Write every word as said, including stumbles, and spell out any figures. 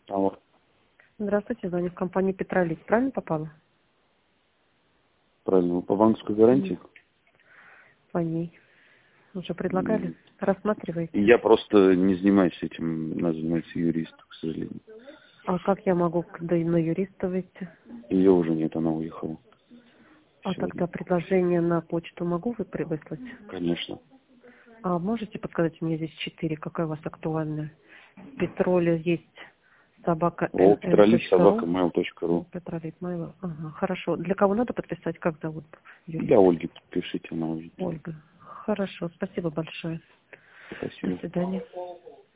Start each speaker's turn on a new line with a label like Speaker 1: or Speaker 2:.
Speaker 1: Алло.
Speaker 2: Здравствуйте, звоню в компанию Петролит. Правильно попала?
Speaker 1: Правильно. Вы по банковской гарантии?
Speaker 2: М, По ней. Уже предлагали?
Speaker 1: М,
Speaker 2: Рассматриваете?
Speaker 1: Я просто не занимаюсь этим. У нас занимается юрист, к сожалению.
Speaker 2: А как я могу к- да и на юриста выйти?
Speaker 1: Ее уже нет, она уехала
Speaker 2: А
Speaker 1: сегодня.
Speaker 2: тогда предложение на почту могу вы при- выслать?
Speaker 1: Конечно.
Speaker 2: А можете подсказать, у меня здесь четыре, какая у вас актуальная? Петроля есть собака
Speaker 1: О, петролит собака
Speaker 2: эн эн точка ру.
Speaker 1: mail точка ру.
Speaker 2: Петролит Майло. Ага, хорошо. Для кого надо подписать? Как зовут
Speaker 1: Для
Speaker 2: юриста?
Speaker 1: Ольги подпишите, она увидит.
Speaker 2: Ольга. Хорошо, спасибо большое. До
Speaker 1: Спасибо.
Speaker 2: свидания.